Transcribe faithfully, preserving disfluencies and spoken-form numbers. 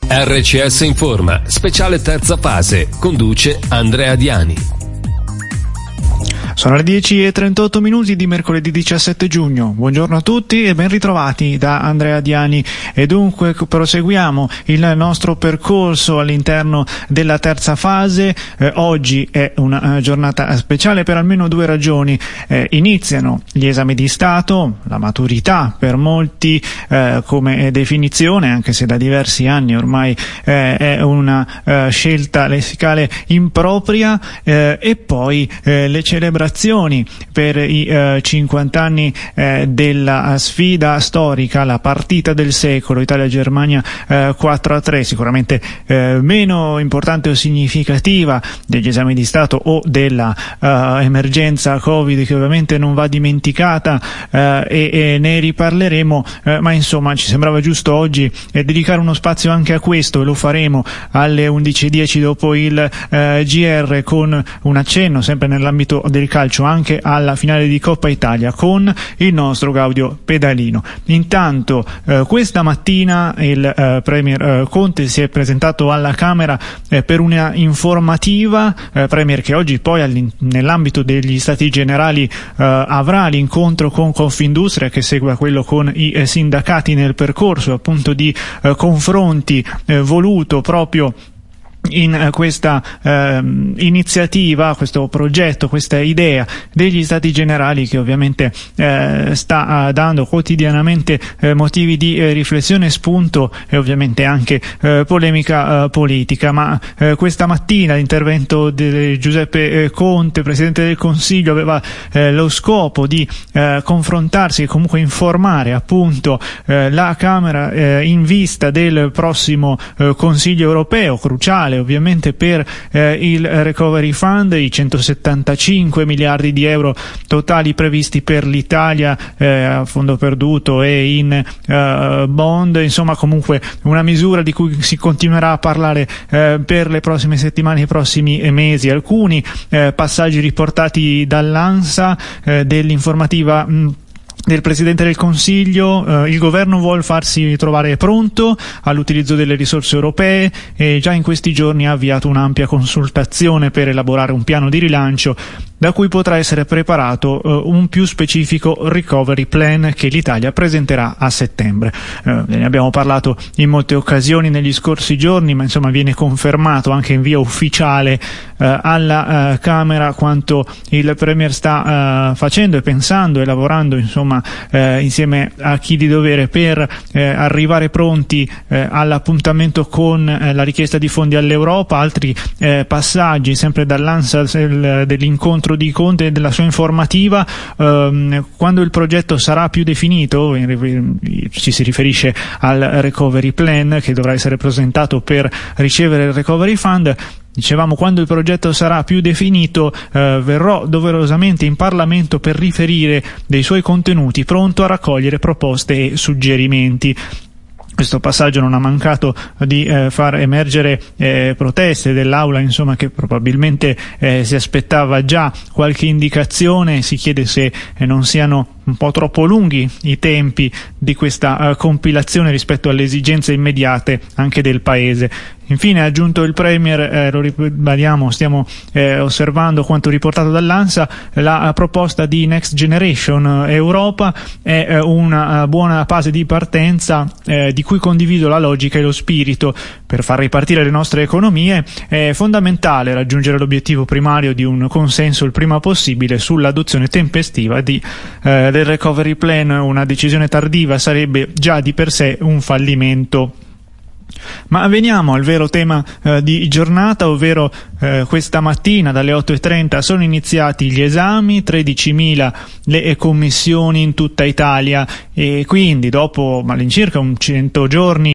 R C S Informa, speciale terza fase, conduce Andrea Diani. Sono le dieci e trentotto minuti di mercoledì diciassette giugno. Buongiorno a tutti e ben ritrovati da Andrea Diani. E dunque proseguiamo il nostro percorso all'interno della terza fase. Eh, oggi è una giornata speciale per almeno due ragioni. Eh, iniziano gli esami di Stato, la maturità per molti eh, come definizione, anche se da diversi anni ormai eh, è una eh, scelta lessicale impropria, eh, e poi eh, le celebrazioni per i eh, cinquanta anni eh, della sfida storica, la partita del secolo, Italia-Germania eh, quattro a tre, sicuramente eh, meno importante o significativa degli esami di Stato o della eh, emergenza Covid, che ovviamente non va dimenticata, eh, e, e ne riparleremo, eh, ma insomma ci sembrava giusto oggi eh, dedicare uno spazio anche a questo, e lo faremo alle undici e dieci dopo il eh, G R, con un accenno sempre nell'ambito del calcio anche alla finale di Coppa Italia con il nostro Gaudio Pedalino. Intanto eh, questa mattina il eh, Premier eh, Conte si è presentato alla Camera eh, per una informativa, eh, Premier che oggi poi nell'ambito degli Stati Generali eh, avrà l'incontro con Confindustria, che segue quello con i eh, sindacati nel percorso appunto di eh, confronti eh, voluto proprio in questa eh, iniziativa, questo progetto, questa idea degli Stati Generali, che ovviamente eh, sta eh, dando quotidianamente eh, motivi di eh, riflessione, spunto e ovviamente anche eh, polemica eh, politica. Ma eh, questa mattina l'intervento di Giuseppe eh, Conte, Presidente del Consiglio, aveva eh, lo scopo di eh, confrontarsi e comunque informare appunto eh, la Camera eh, in vista del prossimo eh, Consiglio europeo, cruciale ovviamente per eh, il Recovery Fund, i centosettantacinque miliardi di euro totali previsti per l'Italia eh, a fondo perduto e in eh, bond, insomma comunque una misura di cui si continuerà a parlare eh, per le prossime settimane, i prossimi mesi. Alcuni eh, passaggi riportati dall'ANSA eh, dell'informativa mh, del Presidente del Consiglio. Eh, il governo vuol farsi trovare pronto all'utilizzo delle risorse europee e già in questi giorni ha avviato un'ampia consultazione per elaborare un piano di rilancio da cui potrà essere preparato eh, un più specifico recovery plan che l'Italia presenterà a settembre. Eh, ne abbiamo parlato in molte occasioni negli scorsi giorni, ma insomma viene confermato anche in via ufficiale eh, alla eh, Camera quanto il Premier sta eh, facendo e pensando e lavorando insomma eh, insieme a chi di dovere per eh, arrivare pronti eh, all'appuntamento con eh, la richiesta di fondi all'Europa. Altri eh, passaggi sempre dall'ANSA del, dell'incontro di Conte e della sua informativa: ehm, quando il progetto sarà più definito, ci si riferisce al recovery plan che dovrà essere presentato per ricevere il recovery fund. Dicevamo, quando il progetto sarà più definito eh, verrò doverosamente in Parlamento per riferire dei suoi contenuti, pronto a raccogliere proposte e suggerimenti. Questo passaggio non ha mancato di eh, far emergere eh, proteste dell'Aula, insomma, che probabilmente eh, si aspettava già qualche indicazione. Si chiede se eh, non siano un po' troppo lunghi i tempi di questa uh, compilazione rispetto alle esigenze immediate anche del Paese. Infine ha aggiunto il Premier, eh, lo ribadiamo, stiamo eh, osservando quanto riportato dall'ANSA, la uh, proposta di Next Generation uh, Europa è uh, una uh, buona base di partenza eh, di cui condivido la logica e lo spirito. Per far ripartire le nostre economie è fondamentale raggiungere l'obiettivo primario di un consenso il prima possibile sull'adozione tempestiva di, eh, del recovery plan. Una decisione tardiva sarebbe già di per sé un fallimento. Ma veniamo al vero tema eh, di giornata, ovvero eh, questa mattina dalle otto e trenta sono iniziati gli esami, tredicimila le commissioni in tutta Italia, e quindi dopo all'incirca un cento giorni